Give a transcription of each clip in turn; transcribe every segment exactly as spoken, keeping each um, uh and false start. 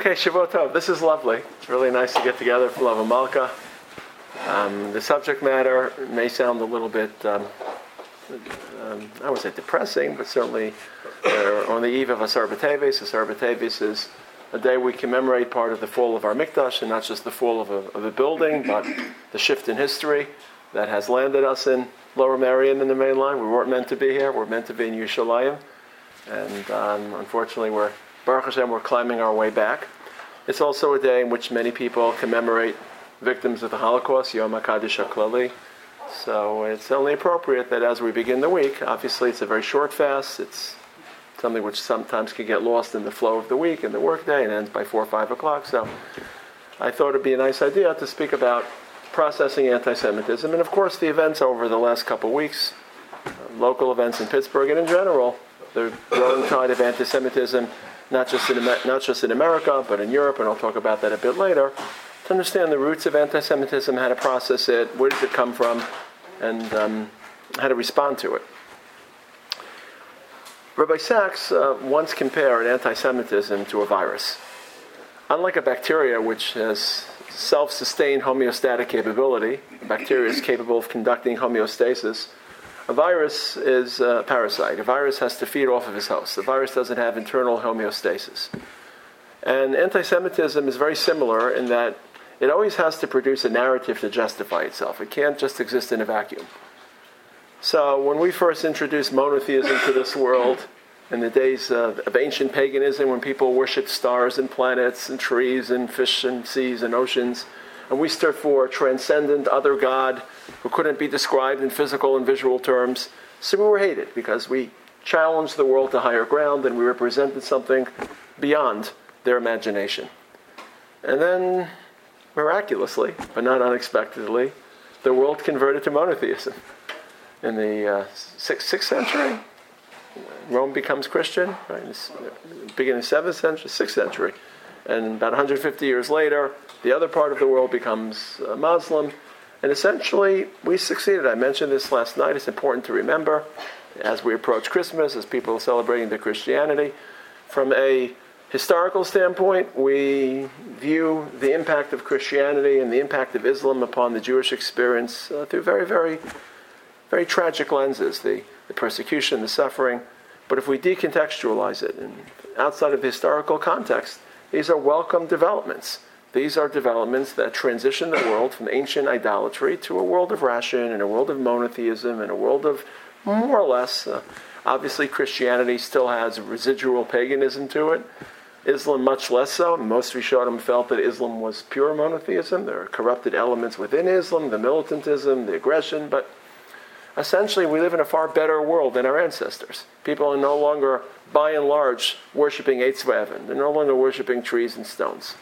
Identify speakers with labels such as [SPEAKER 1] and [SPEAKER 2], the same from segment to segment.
[SPEAKER 1] Okay, Shavuot Tov. This is lovely. It's really nice to get together for Love and Malka. Um, the subject matter may sound a little bit, um, um, I would say depressing, but certainly uh, on the eve of Asar B'Teves. Asar B'Teves is a day we commemorate part of the fall of our Mikdash, and not just the fall of a, of a building, but the shift in history that has landed us in Lower Merion in the main line. We weren't meant to be here. We're meant to be in Yerushalayim. And um, unfortunately, we're Baruch Hashem, we're climbing our way back. It's also a day in which many people commemorate victims of the Holocaust, Yom HaKadosh HaKlali. So it's only appropriate that as we begin the week, obviously it's a very short fast. It's something which sometimes can get lost in the flow of the week and the workday and ends by four or five o'clock. So I thought it'd be a nice idea to speak about processing anti-Semitism. And of course the events over the last couple of weeks, uh, local events in Pittsburgh and in general, the growing tide of anti-Semitism, not just in not just in America, but in Europe, and I'll talk about that a bit later, to understand the roots of anti-Semitism, how to process it, where does it come from, and um, how to respond to it. Rabbi Sachs uh, once compared anti-Semitism to a virus. Unlike a bacteria, which has self-sustained homeostatic capability, a bacteria is capable of conducting homeostasis. A virus is a parasite. A virus has to feed off of its host. The virus doesn't have internal homeostasis. And anti-Semitism is very similar in that it always has to produce a narrative to justify itself. It can't just exist in a vacuum. So when we first introduced monotheism to this world, in the days of, of ancient paganism, when people worshipped stars and planets and trees and fish and seas and oceans, and we stood for a transcendent other God who couldn't be described in physical and visual terms. So we were hated because we challenged the world to higher ground and we represented something beyond their imagination. And then, miraculously, but not unexpectedly, the world converted to monotheism. In the uh, sixth, sixth century, Rome becomes Christian, right? Beginning of the seventh century, sixth century. And about one hundred fifty years later, the other part of the world becomes uh, Muslim. And essentially, we succeeded. I mentioned this last night. It's important to remember as we approach Christmas, as people are celebrating their Christianity. From a historical standpoint, we view the impact of Christianity and the impact of Islam upon the Jewish experience uh, through very, very, very tragic lenses. The, the persecution, the suffering. But if we decontextualize it, and outside of the historical context, these are welcome developments. These are developments that transition the world from ancient idolatry to a world of ration and a world of monotheism and a world of more or less, uh, obviously Christianity still has residual paganism to it. Islam much less so. Most Rishonim felt that Islam was pure monotheism. There are corrupted elements within Islam, the militantism, the aggression, but essentially we live in a far better world than our ancestors. People are no longer, by and large, worshipping Eitz V'Evan. They're no longer worshipping trees and stones.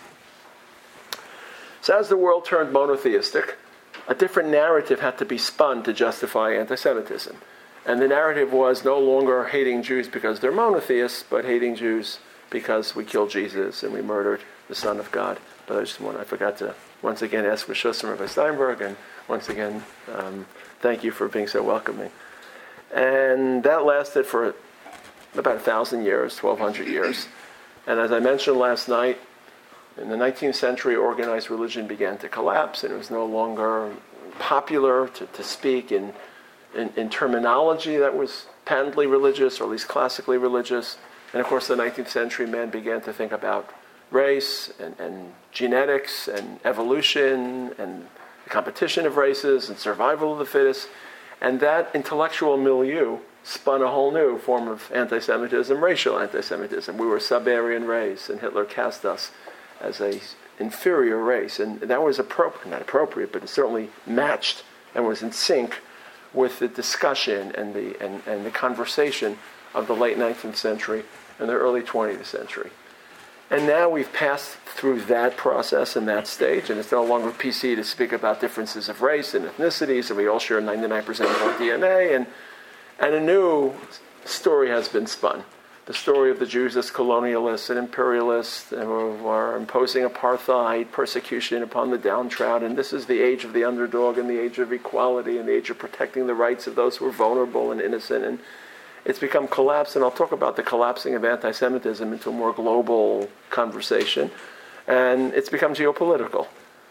[SPEAKER 1] So as the world turned monotheistic, a different narrative had to be spun to justify anti-Semitism. And the narrative was no longer hating Jews because they're monotheists, but hating Jews because we killed Jesus and we murdered the Son of God. But I just want, I forgot to once again ask for Shus from Rabbi Steinberg, and once again, um, thank you for being so welcoming. And that lasted for about a thousand years, twelve hundred years. And as I mentioned last night, in the nineteenth century, organized religion began to collapse, and it was no longer popular to, to speak in, in, in terminology that was patently religious, or at least classically religious. And of course, the nineteenth century, man began to think about race and, and genetics and evolution and the competition of races and survival of the fittest. And that intellectual milieu spun a whole new form of anti-Semitism, racial anti-Semitism. We were a sub-Aryan race, and Hitler cast us as a inferior race, and that was appropriate, not appropriate, but it certainly matched and was in sync with the discussion and the and, and the conversation of the late nineteenth century and the early twentieth century. And now we've passed through that process and that stage, and it's no longer P C to speak about differences of race and ethnicities, and we all share ninety-nine percent of our D N A, and and a new story has been spun. The story of the Jews as colonialists and imperialists who are imposing apartheid, persecution upon the downtrodden. This is the age of the underdog and the age of equality and the age of protecting the rights of those who are vulnerable and innocent. And it's become collapsed, and I'll talk about the collapsing of anti-Semitism into a more global conversation, and it's become geopolitical.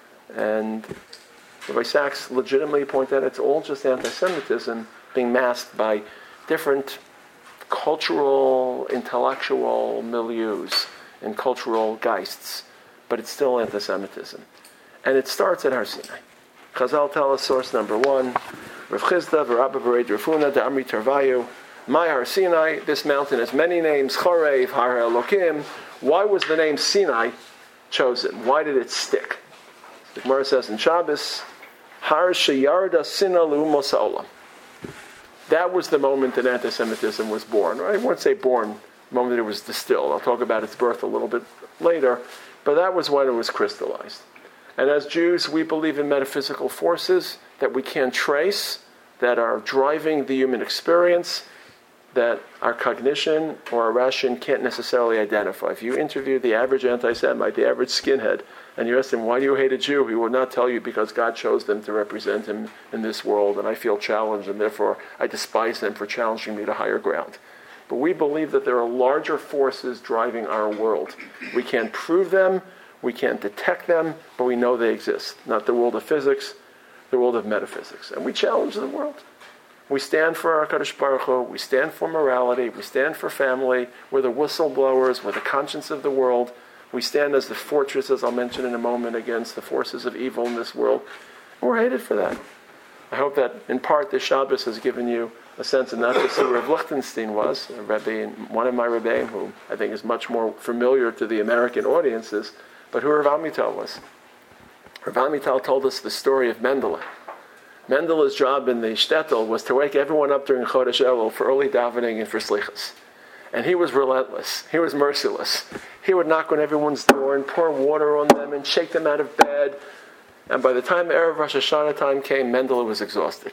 [SPEAKER 1] And Rabbi Sachs legitimately pointed out it's all just anti-Semitism being masked by different cultural, intellectual milieus and cultural geists, but it's still anti-Semitism. And it starts at Har Sinai. Chazal tell us source number one, Rav Chisda v'Rabba v'Rei Rafuna de'Amri Tarvayu, my Har Sinai, this mountain has many names, Chorev, Har Elokim. Why was the name Sinai chosen? Why did it stick? The Gemara says in Shabbos, Har Sheyarda Sina L'Umos Ha'olam. That was the moment that anti-Semitism was born. I won't say born, the moment that it was distilled. I'll talk about its birth a little bit later, but that was when it was crystallized. And as Jews, we believe in metaphysical forces that we can't trace, that are driving the human experience, that our cognition or our ration can't necessarily identify. If you interview the average anti-Semite, the average skinhead, and you ask him, why do you hate a Jew? He will not tell you because God chose them to represent him in this world, and I feel challenged, and therefore I despise them for challenging me to higher ground. But we believe that there are larger forces driving our world. We can't prove them, we can't detect them, but we know they exist. Not the world of physics, the world of metaphysics. And we challenge the world. We stand for our Kadosh Baruch Hu, we stand for morality, we stand for family, we're the whistleblowers, we're the conscience of the world. We stand as the fortress, as I'll mention in a moment, against the forces of evil in this world. And we're hated for that. I hope that, in part, this Shabbos has given you a sense of not just who Rav Lichtenstein was, a Rebbe, one of my Rebbeim, who I think is much more familiar to the American audiences, but who Rav Amital was. Rav Amital told us the story of Mendele. Mendele's job in the shtetl was to wake everyone up during Chodesh Elul for early davening and for slichas. And he was relentless. He was merciless. He would knock on everyone's door and pour water on them and shake them out of bed. And by the time Erev Rosh Hashanah time came, Mendele was exhausted.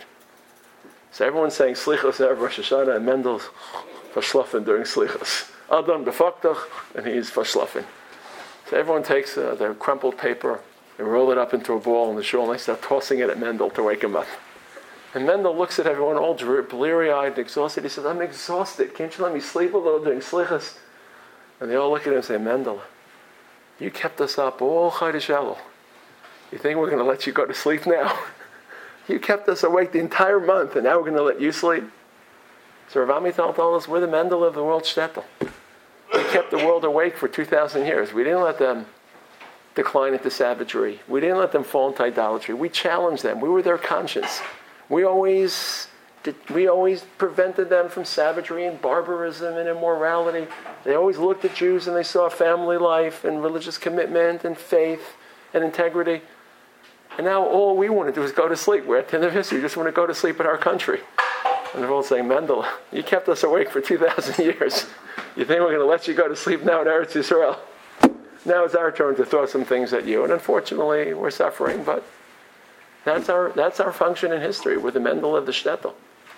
[SPEAKER 1] So everyone's saying Slichos Erev Rosh Hashanah, and Mendel's verschlafen during Slichos. Adam befaktach, and he's verschlafen. So everyone takes uh, their crumpled paper, they roll it up into a ball in the shul, and they start tossing it at Mendel to wake him up. And Mendel looks at everyone all bleary-eyed and exhausted. He says, I'm exhausted. Can't you let me sleep a little during Slichos? And they all look at him and say, Mendel, you kept us up all Chodesh Elul. You think we're going to let you go to sleep now? You kept us awake the entire month, and now we're going to let you sleep? So Rav Amital told us, we're the Mendel of the world shtetl. We kept the world awake for two thousand years. We didn't let them decline into savagery. We didn't let them fall into idolatry. We challenged them. We were their conscience. We always did, we always prevented them from savagery and barbarism and immorality. They always looked at Jews and they saw family life and religious commitment and faith and integrity. And now all we want to do is go to sleep. We're at the end of history. We just want to go to sleep in our country. And they're all saying, Mendel, you kept us awake for two thousand years. You think we're going to let you go to sleep now in Eretz Yisrael? Now it's our turn to throw some things at you. And unfortunately, we're suffering, but that's our that's our function in history. We're the Mendel of the shtetl.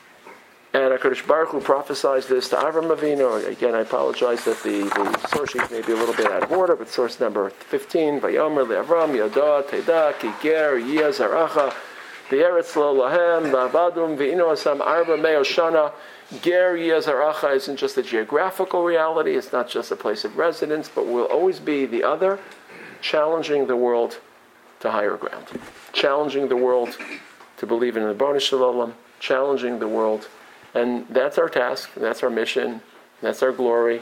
[SPEAKER 1] And HaKadosh Baruch Hu prophesied this to Avram Avinu. Again, I apologize that the, the source sheet may be a little bit out of order, but source number fifteen, Vayomer le'Avram, Yada, Teda, Ki ger, Yia Zaracha, V'eretz lo lahem, V'avadum, V'ino asam arba meo shana. Ger Yia Zaracha isn't just a geographical reality, it's not just a place of residence, but will always be the other, challenging the world to higher ground. Challenging the world to believe in the Ribono Shel Olam, challenging the world. And that's our task, that's our mission, that's our glory.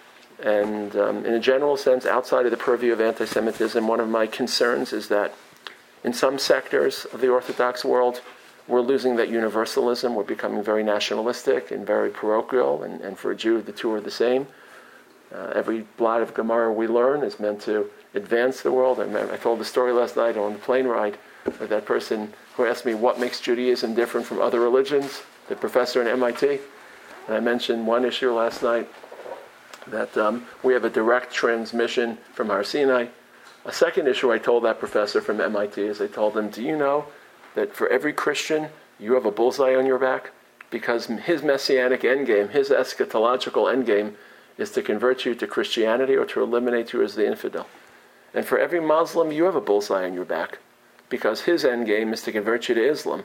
[SPEAKER 1] And um, in a general sense, outside of the purview of anti-Semitism, one of my concerns is that in some sectors of the Orthodox world, we're losing that universalism. We're becoming very nationalistic and very parochial, and, and for a Jew, the two are the same. Uh, every blot of Gemara we learn is meant to advance the world. I, remember, I told the story last night on the plane ride with that person who asked me what makes Judaism different from other religions, the professor in M I T. And I mentioned one issue last night, that um, we have a direct transmission from Har Sinai. A second issue I told that professor from M I T is I told him, do you know that for every Christian, you have a bullseye on your back? Because his messianic endgame, his eschatological endgame, is to convert you to Christianity or to eliminate you as the infidel. And for every Muslim, you have a bullseye on your back, because his endgame is to convert you to Islam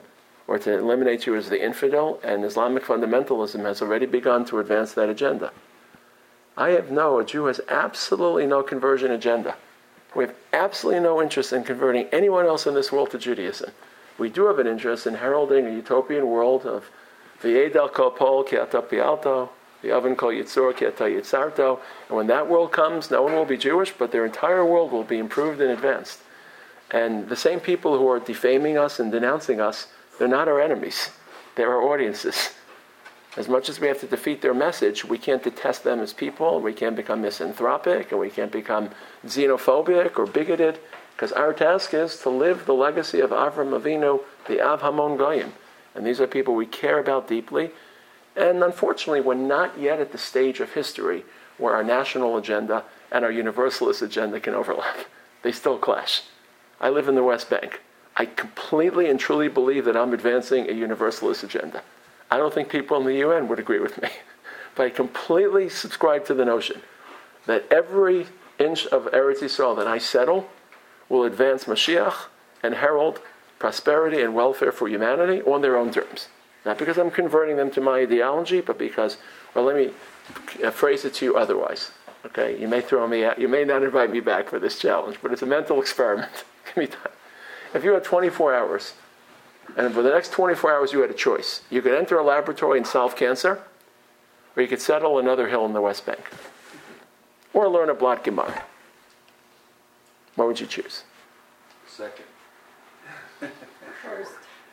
[SPEAKER 1] or to eliminate you as the infidel, and Islamic fundamentalism has already begun to advance that agenda. I have no, a Jew has absolutely no conversion agenda. We have absolutely no interest in converting anyone else in this world to Judaism. We do have an interest in heralding a utopian world of V'yedel kol pol ki ata pialto, v'yaven kol yitzor ki ata yitzarto. And when that world comes, no one will be Jewish, but their entire world will be improved and advanced. And the same people who are defaming us and denouncing us, they're not our enemies. They're our audiences. As much as we have to defeat their message, we can't detest them as people, we can't become misanthropic, and we can't become xenophobic or bigoted, because our task is to live the legacy of Avram Avinu, the Av Hamon Goyim. And these are people we care about deeply. And unfortunately, we're not yet at the stage of history where our national agenda and our universalist agenda can overlap. They still clash. I live in the West Bank. I completely and truly believe that I'm advancing a universalist agenda. I don't think people in the U N would agree with me. But I completely subscribe to the notion that every inch of Eretz Yisrael that I settle will advance Mashiach and herald prosperity and welfare for humanity on their own terms. Not because I'm converting them to my ideology, but because, well, let me phrase it to you otherwise. Okay, you may throw me out, you may not invite me back for this challenge, but it's a mental experiment. Give me time. If you had twenty-four hours, and for the next twenty-four hours you had a choice, you could enter a laboratory and solve cancer, or you could settle another hill in the West Bank, or learn a Blat Gemara. What would you choose?
[SPEAKER 2] Second.
[SPEAKER 3] First.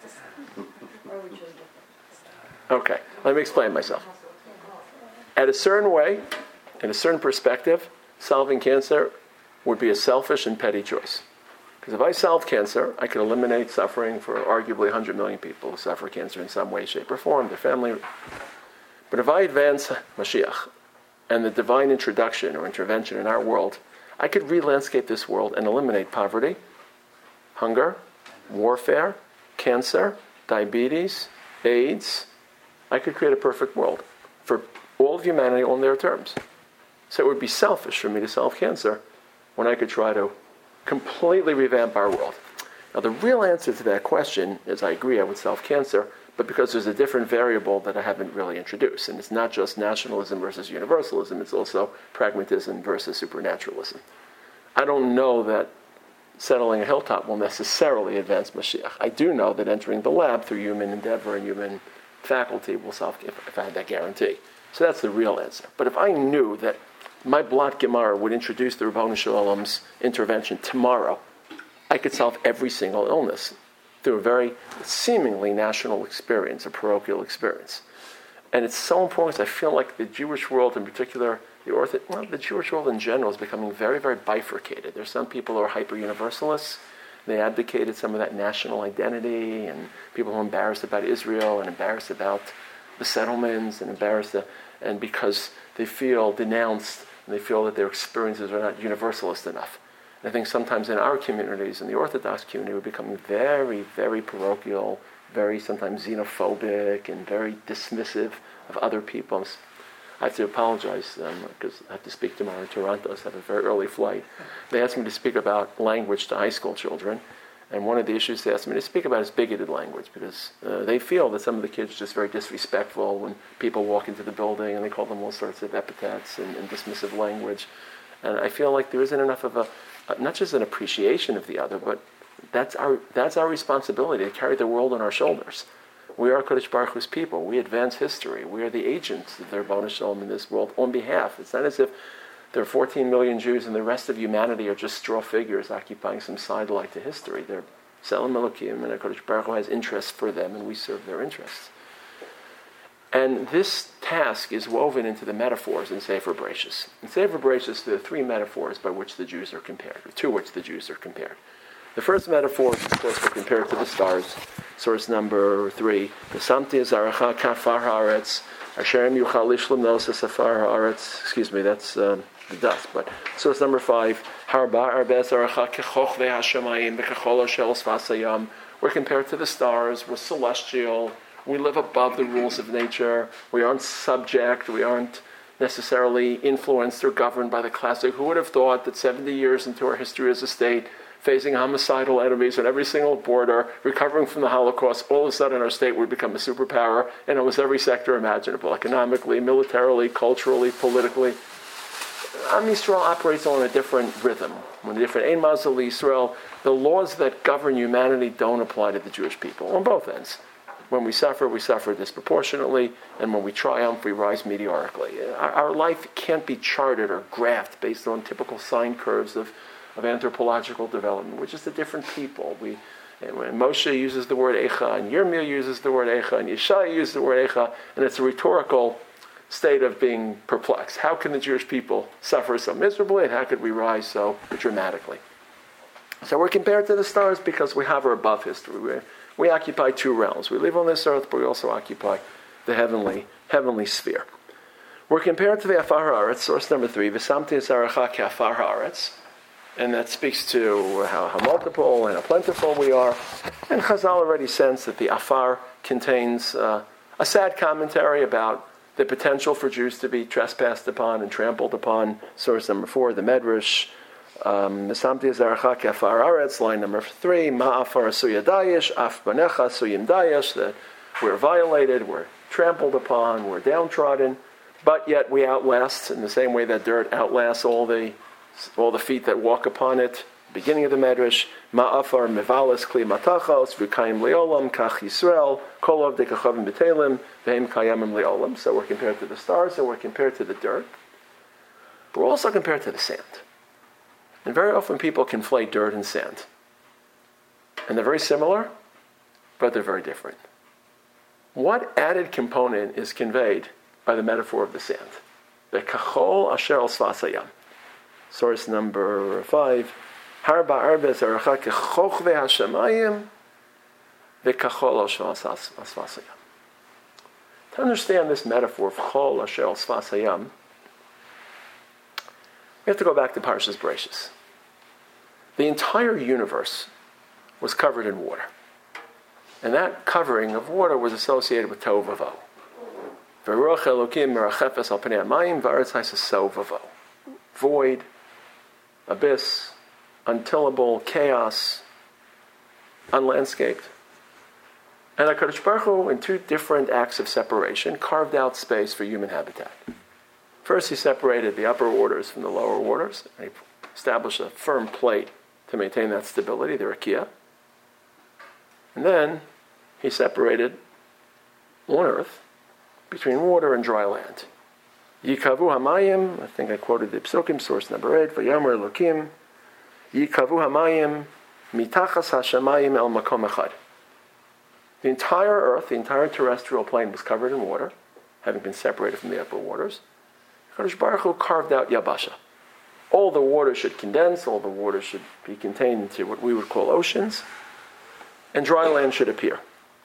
[SPEAKER 1] Okay, let me explain myself. At a certain way, in a certain perspective, solving cancer would be a selfish and petty choice. Because if I solve cancer, I could eliminate suffering for arguably one hundred million people who suffer cancer in some way, shape, or form, their family. But if I advance Mashiach and the divine introduction or intervention in our world, I could re-landscape this world and eliminate poverty, hunger, warfare, cancer, diabetes, AIDS. I could create a perfect world for all of humanity on their terms. So it would be selfish for me to solve cancer when I could try to completely revamp our world. Now, the real answer to that question is I agree I would solve cancer, but because there's a different variable that I haven't really introduced. And it's not just nationalism versus universalism, it's also pragmatism versus supernaturalism. I don't know that settling a hilltop will necessarily advance Mashiach. I do know that entering the lab through human endeavor and human faculty will solve, if, if I had that guarantee. So that's the real answer. But if I knew that my Blat Gemara would introduce the Ribono Shel Olam's intervention tomorrow, I could solve every single illness through a very seemingly national experience, a parochial experience. And it's so important because I feel like the Jewish world in particular, the Orthodox, well, the Jewish world in general is becoming very, very bifurcated. There's some people who are hyper-universalists. They advocated some of that national identity, and people who are embarrassed about Israel and embarrassed about the settlements and embarrassed, the, and because they feel denounced and they feel that their experiences are not universalist enough. And I think sometimes in our communities, in the Orthodox community, we're becoming very, very parochial, very sometimes xenophobic and very dismissive of other people. I have to apologize because um, I have to speak tomorrow in Toronto, so I have a very early flight. They asked me to speak about language to high school children, and one of the issues they asked me to speak about is bigoted language, because uh, they feel that some of the kids are just very disrespectful when people walk into the building and they call them all sorts of epithets and, and dismissive language. And I feel like there isn't enough of a, not just an appreciation of the other, but that's our that's our responsibility to carry the world on our shoulders. We are Kodesh Baruch Hu's people. We advance history. We are the agents of their Ribono Shel Olam in this world on behalf. It's not as if there are fourteen million Jews and the rest of humanity are just straw figures occupying some sidelight to history. They're Selam Elokim, and Kodesh Baruch Hu has interests for them, and we serve their interests. And this task is woven into the metaphors in Sefer Bereshis. In Sefer Bereshis, there are three metaphors by which the Jews are compared, or to which the Jews are compared. The first metaphor, of course, we're compared to the stars. Source number three. V'samti zaracha kafar haaretz, asherim yuchal lishlam nosa safar haaretz. Excuse me, that's um, the dust. But source number five. Harba arbe zaracha kechoch ve'hashamayim v'kechol shel svasayam. We're compared to the stars. We're celestial. We live above the rules of nature. We aren't subject. We aren't necessarily influenced or governed by the classic. Who would have thought that seventy years into our history as a state, facing homicidal enemies on every single border, recovering from the Holocaust, all of a sudden our state would become a superpower in almost every sector imaginable, economically, militarily, culturally, politically. Am Yisrael operates on a different rhythm, on a different Ein Mazal Yisrael. The laws that govern humanity don't apply to the Jewish people on both ends. When we suffer, we suffer disproportionately, and when we triumph, we rise meteorically. Our, our life can't be charted or graphed based on typical sine curves of of anthropological development. We're just a different people. We, and when Moshe uses the word Eicha, and Yirmiyah uses the word Eicha, and Yeshaya uses the word Eicha, and it's a rhetorical state of being perplexed. How can the Jewish people suffer so miserably, and how could we rise so dramatically? So we're compared to the stars because we hover above history. We, we occupy two realms. We live on this earth, but we also occupy the heavenly heavenly sphere. We're compared to the Afar Haaretz, source number three, V'samti Zaracha K'Afar Haaretz. And that speaks to how, how multiple and how plentiful we are. And Chazal already sensed that the Afar contains uh, a sad commentary about the potential for Jews to be trespassed upon and trampled upon. Source number four, the Medrash. Nesamti Zaracha K'Afar Haaretz, line number three, Ma'afar Suya Dayesh, Af Banecha Suyim Dayesh, that we're violated, we're trampled upon, we're downtrodden, but yet we outlast in the same way that dirt outlasts all the all the feet that walk upon it. Beginning of the Medrash, Ma'afar Mevalas Kli Matachos, V'kayim Leolam, Kach Yisrael, Kolov Dekachavim B'Telim, V'hem Kayamim Leolam. So we're compared to the stars, and we're compared to the dirt. But we're also compared to the sand. And very often people conflate dirt and sand. And they're very similar, but they're very different. What added component is conveyed by the metaphor of the sand? The Kachol Asher Al Svasayam. Source number five. Har ba'arbe zaracha kechochve hashamayim v'kachol al svasayam. To understand this metaphor of chol asher al svasayam, we have to go back to Parshas Bereishis. The entire universe was covered in water. And that covering of water was associated with tohu vavohu. V'ruach Elokim merachefes al pnei hamayim v'aretz ha'isasou vavohu. Void, abyss, untillable, chaos, unlandscaped. And HaKadosh Baruch Hu, in two different acts of separation, carved out space for human habitat. First, he separated the upper waters from the lower waters. And he established a firm plate to maintain that stability, the rakia. And then he separated on earth between water and dry land. Yikavu hamayim, I think I quoted the Psukim, source number eight, Vayomer Elokim, Yikavu hamayim, mitachas hashamayim el makom echad. The entire earth, the entire terrestrial plane was covered in water, having been separated from the upper waters. HaKadosh Baruch Hu carved out Yabasha. All the water should condense, all the water should be contained into what we would call oceans, and dry land should appear.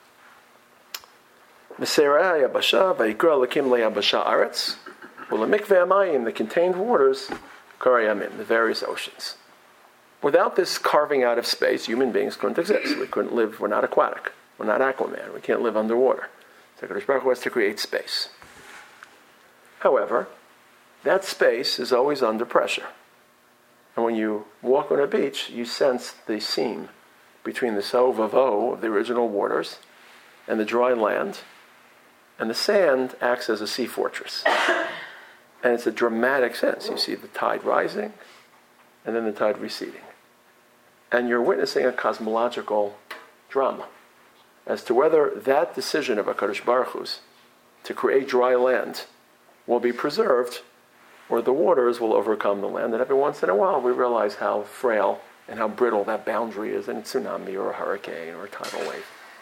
[SPEAKER 1] V'seirei Yabasha, v'yikra Elokim le'Yabasha aretz, u'lemikvei hamayim, the contained waters, karei yamim, the various oceans. Without this carving out of space, human beings couldn't exist. We couldn't live, we're not aquatic. We're not Aquaman. We can't live underwater. So HaKadosh Baruch Hu has to create space. However, that space is always under pressure. And when you walk on a beach, you sense the seam between the tohu vavohu of the original waters and the dry land, and the sand acts as a sea fortress. And it's a dramatic sense. You see the tide rising, and then the tide receding. And you're witnessing a cosmological drama as to whether that decision of HaKadosh Baruch Hu's to create dry land will be preserved, or the waters will overcome the land. And every once in a while we realize how frail and how brittle that boundary is in a tsunami or a hurricane or a tidal wave.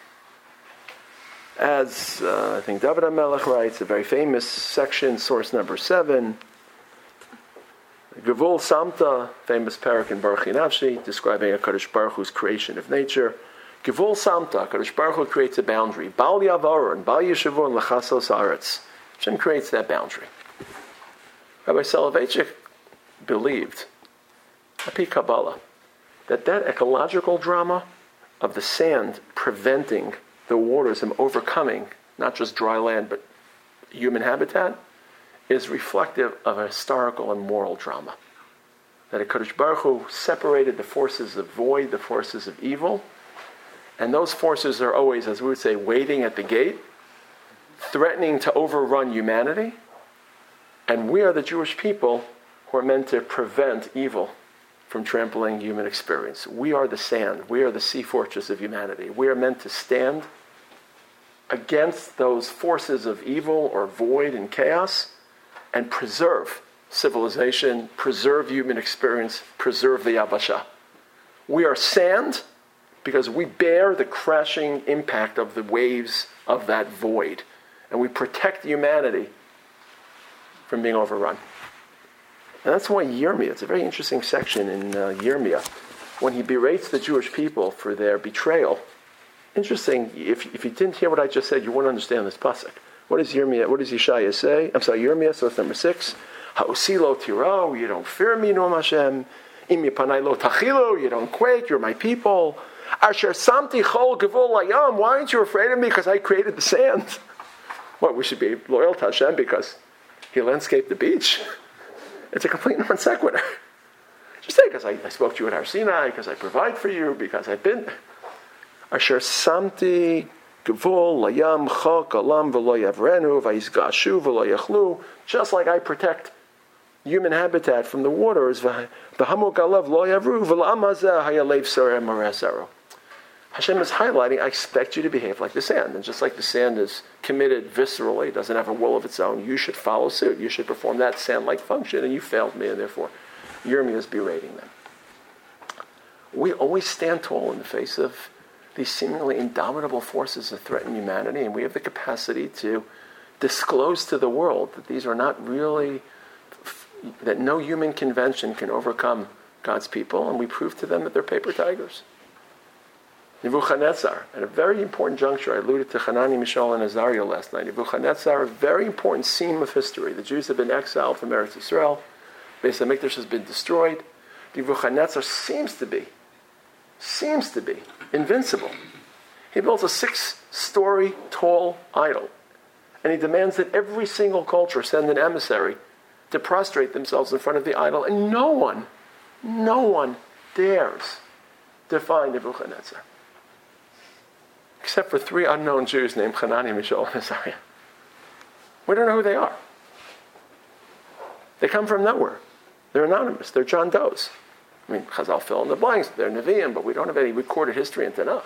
[SPEAKER 1] As uh, I think David HaMelech writes, a very famous section, source number seven, Gevul Samta, famous parak in Baruch Nafshi, describing HaKadosh Baruch Hu's creation of nature. Gevul Samta, HaKadosh Baruch Hu creates a boundary. Bal Yavor and Bal Yeshavon Lechasos Aretz. Hashem creates that boundary. Rabbi Soloveitchik believed, Api Kabbalah, that that ecological drama of the sand preventing the waters from overcoming not just dry land but human habitat is reflective of a historical and moral drama. that HaKadosh Baruch Hu separated the forces of void, the forces of evil, and those forces are always, as we would say, waiting at the gate, threatening to overrun humanity, and we are the Jewish people who are meant to prevent evil from trampling human experience. We are the sand. We are the sea fortress of humanity. We are meant to stand against those forces of evil or void and chaos and preserve civilization, preserve human experience, preserve the Yabasha. We are sand because we bear the crashing impact of the waves of that void. And we protect humanity from being overrun. And that's why Yirmiyah, it's a very interesting section in uh, Yirmiyah, when he berates the Jewish people for their betrayal. Interesting, if, if you didn't hear what I just said, you wouldn't understand this pasuk. What does Yirmiyah, what does Yeshaya say? I'm sorry, Yirmiyah, so it's number six. Ha'osilo tiro, you don't fear me, Noam Hashem. Im yipanai lo tachilo, you don't quake, you're my people. Asher samti chol gevul layam, why aren't you afraid of me? Because I created the sand. What, we should be loyal to Hashem because he landscaped the beach? It's a complete non sequitur. Just say, because I, I spoke to you at Har Sinai, because I provide for you, because I've been Asher samti gevul layam chok alam v'lo yavrenu v'yizgashu v'lo yachlu, just like I protect human habitat from the waters. Hashem is highlighting, I expect you to behave like the sand. And just like the sand is committed viscerally, doesn't have a will of its own, you should follow suit. You should perform that sand-like function, and you failed me, and therefore Yirmiyah is berating them. We always stand tall in the face of these seemingly indomitable forces that threaten humanity, and we have the capacity to disclose to the world that these are not really, that no human convention can overcome God's people, and we prove to them that they're paper tigers. Nebuchadnezzar, at a very important juncture, I alluded to Hanani, Mishael, and Azariah last night. Nebuchadnezzar, a very important seam of history. The Jews have been exiled from Eretz Yisrael. Beis HaMikdash has been destroyed. Nebuchadnezzar seems to be, seems to be invincible. He builds a six-story tall idol, and he demands that every single culture send an emissary to prostrate themselves in front of the idol, and no one, no one dares defy Nebuchadnezzar, except for three unknown Jews named Hanani, Mishael, and Azariah. We don't know who they are. They come from nowhere. They're anonymous. They're John Does. I mean, Chazal fill in the blanks. They're Nevi'im, but we don't have any recorded history in Tanakh.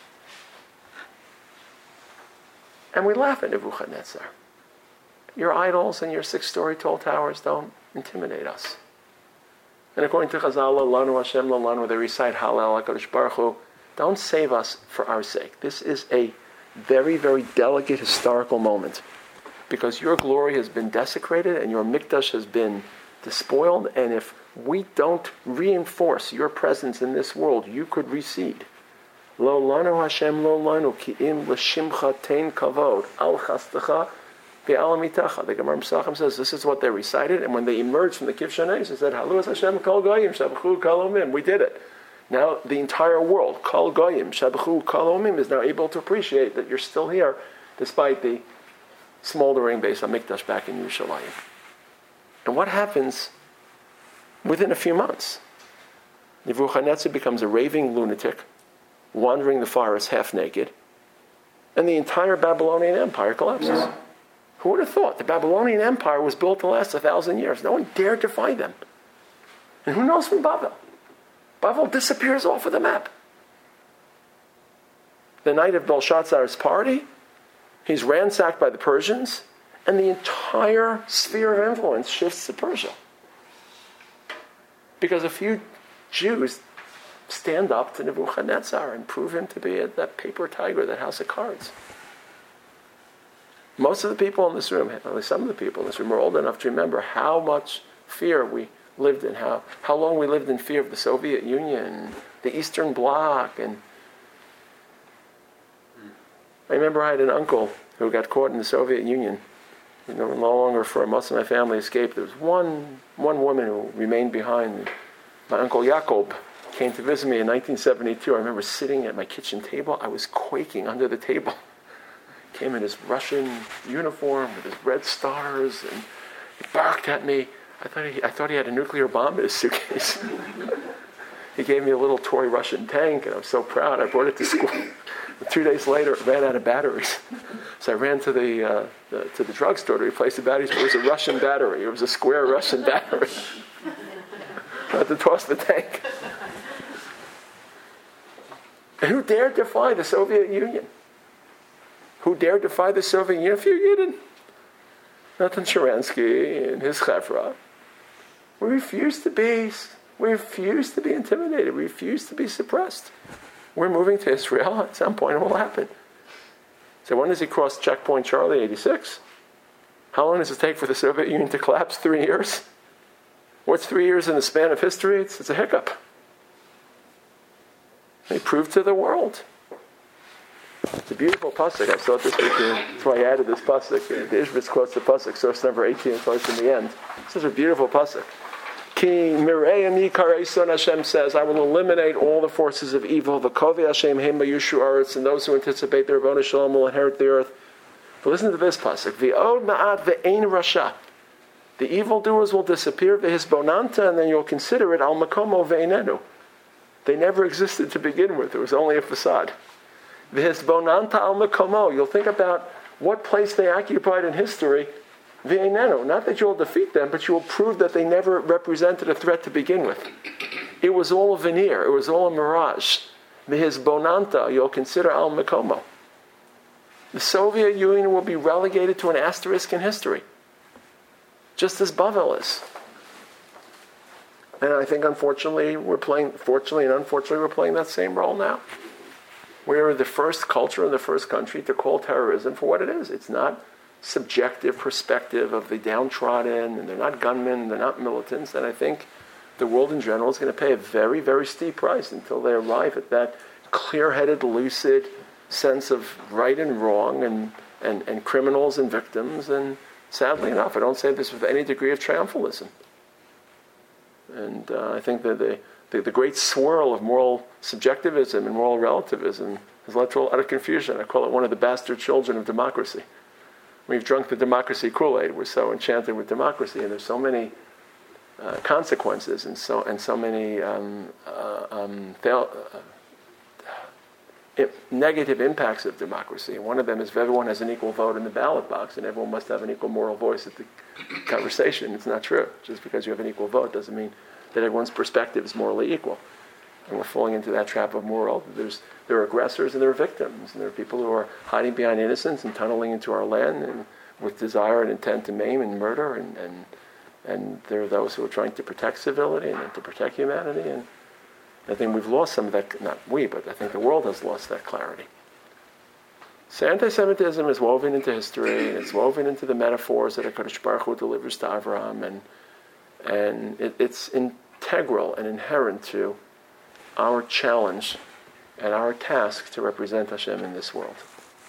[SPEAKER 1] And we laugh at Nebuchadnezzar. Your idols and your six-story tall towers don't intimidate us. And according to Chazal, Lanu Hashem Lanu, they recite Hallel HaKadosh Baruch Hu, don't save us for our sake. This is a very, very delicate historical moment, because your glory has been desecrated and your mikdash has been despoiled, and if we don't reinforce your presence in this world, you could recede. Lo lanu Hashem lo lanu ki im l'shimcha tein kavod al chastecha ve'al amitacha. The Gemara Pesachim says this is what they recited, and when they emerged from the Kivshanei, they said, Halu es Hashem kol goyim shabachu kol omim. We did it. Now the entire world, kol goyim shabachu kol omim, is now able to appreciate that you're still here, despite the smoldering Beis HaMikdash back in Yerushalayim. And what happens within a few months? Nebuchadnezzar becomes a raving lunatic, wandering the forest half naked, and the entire Babylonian Empire collapses. Who would have thought? The Babylonian Empire was built to last a thousand years. No one dared to find them. And who knows from Babel? Babel disappears off of the map. The night of Belshazzar's party, he's ransacked by the Persians, and the entire sphere of influence shifts to Persia. Because a few Jews stand up to Nebuchadnezzar and prove him to be a, that paper tiger, that house of cards. Most of the people in this room, at least some of the people in this room, are old enough to remember how much fear we lived in, how, how long we lived in fear of the Soviet Union, the Eastern Bloc. And I remember I had an uncle who got caught in the Soviet Union. You know, no longer for most of my family escaped. There was one one woman who remained behind. My uncle Yaakov came to visit me in nineteen seventy-two. I remember sitting at my kitchen table. I was quaking under the table. Came in his Russian uniform with his red stars, and he barked at me. I thought he, I thought he had a nuclear bomb in his suitcase. He gave me a little toy Russian tank, and I was so proud. I brought it to school. Two days later, it ran out of batteries. So I ran to the, uh, the to the drugstore to replace the batteries. But it was a Russian battery. It was a square Russian battery. I had to toss the tank. And who dared defy the Soviet Union? Who dared defy the Soviet Union? A few you didn't. Nathan Sharansky and his chevra. We refused to be. We refuse to be intimidated. We refuse to be suppressed. We're moving to Israel. At some point it will happen. So when does he cross checkpoint Charlie? eighty-six. How long does it take for the Soviet Union to collapse? Three years? What's three years in the span of history? It's, it's a hiccup. They proved to the world. It's a beautiful pasuk. I saw it this week. That's why I added this pasuk. The Ishbitz quotes the pasuk, source number eighteen, close in the end. Such a beautiful pasuk. Ki mirei yikarei son, Hashem says, I will eliminate all the forces of evil. The kovi Hashem hem yushu aretz, and those who anticipate their Rabbanu Shalom will inherit the earth. But listen to this pasuk. V'od ma'at ve'ein rasha. The evildoers will disappear. V'hisbonanta, and then you'll consider it al makomo ve'einenu. They never existed to begin with. It was only a facade. V'hisbonanta al makomo. You'll think about what place they occupied in history. V'einenu. Not that you'll defeat them, but you will prove that they never represented a threat to begin with. It was all a veneer. It was all a mirage. V'hisbonanta. You'll consider al makomo. The Soviet Union will be relegated to an asterisk in history, just as Bavel is. And I think, unfortunately, we're playing, fortunately and unfortunately, we're playing that same role now. We're the first culture and the first country to call terrorism for what it is. It's not subjective perspective of the downtrodden, and they're not gunmen, they're not militants, and I think the world in general is going to pay a very, very steep price until they arrive at that clear-headed, lucid sense of right and wrong, and, and, and criminals and victims, and sadly enough, I don't say this with any degree of triumphalism. And uh, I think that the, the, the great swirl of moral subjectivism and moral relativism has led to a lot of confusion. I call it one of the bastard children of democracy. We've drunk the democracy Kool-Aid. We're so enchanted with democracy, and there's so many uh, consequences and so and so many um, uh, um, fail, uh, it, negative impacts of democracy. And one of them is if everyone has an equal vote in the ballot box, and everyone must have an equal moral voice at the conversation. It's not true. Just because you have an equal vote doesn't mean that everyone's perspective is morally equal. And we're falling into that trap of moral. There's there are aggressors and there are victims, and there are people who are hiding behind innocence and tunneling into our land and with desire and intent to maim and murder, and and, and there are those who are trying to protect civility and to protect humanity. And I think we've lost some of that, not we, but I think the world has lost that clarity. So anti-Semitism is woven into history, and it's woven into the metaphors that HaKadosh Baruch Hu delivers to Avraham, and and it, it's integral and inherent to our challenge and our task to represent Hashem in this world.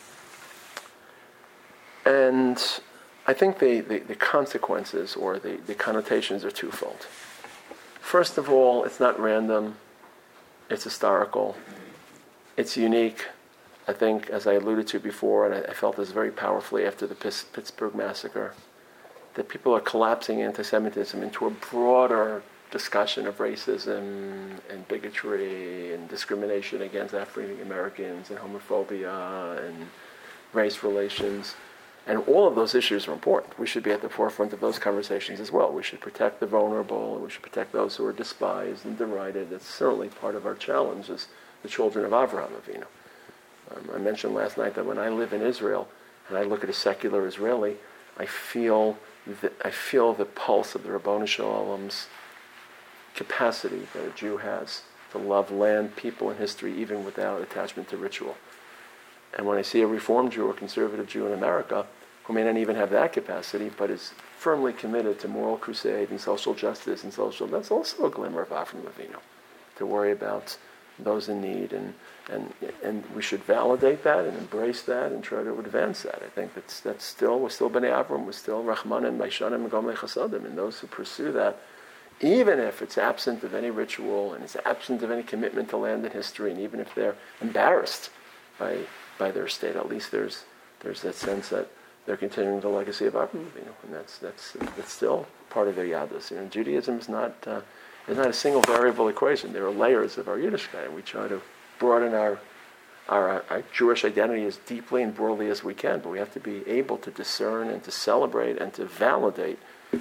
[SPEAKER 1] And I think the, the, the consequences or the, the connotations are twofold. First of all, it's not random. It's historical. It's unique. I think, as I alluded to before, and I, I felt this very powerfully after the Pis- Pittsburgh massacre, that people are collapsing anti-Semitism into a broader discussion of racism and bigotry and discrimination against African Americans and homophobia and race relations. And all of those issues are important. We should be at the forefront of those conversations as well. We should protect the vulnerable, and we should protect those who are despised and derided. That's certainly part of our challenge as the children of Avraham Avinu. Um, I mentioned last night that when I live in Israel and I look at a secular Israeli, I feel the, I feel the pulse of the Rabbanu Shalom's capacity that a Jew has to love land, people, and history, even without attachment to ritual. And when I see a Reformed Jew or conservative Jew in America, who may not even have that capacity, but is firmly committed to moral crusade and social justice and social, that's also a glimmer of Avraham Avinu, to worry about those in need, and and and we should validate that and embrace that and try to advance that. I think that's that's still, we're still Bnei Avram, we're still Rachmanim, Maishanim, and Gomlei Chasadim, and those who pursue that, even if it's absent of any ritual and it's absent of any commitment to land and history, and even if they're embarrassed by by their state, at least there's there's that sense that they're continuing the legacy of Avraham Avinu, and that's that's that's still part of their Yadus. You know, Judaism is not uh, is not a single variable equation. There are layers of our Yiddishkeit, and we try to broaden our, our our Jewish identity as deeply and broadly as we can. But we have to be able to discern and to celebrate and to validate